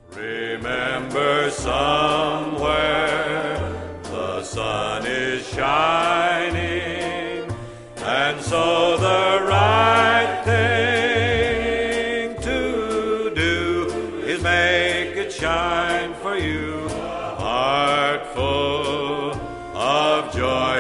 Remember, somewhere the sun is shining, and so the right thing to do is make it shine for you. Heart full of joy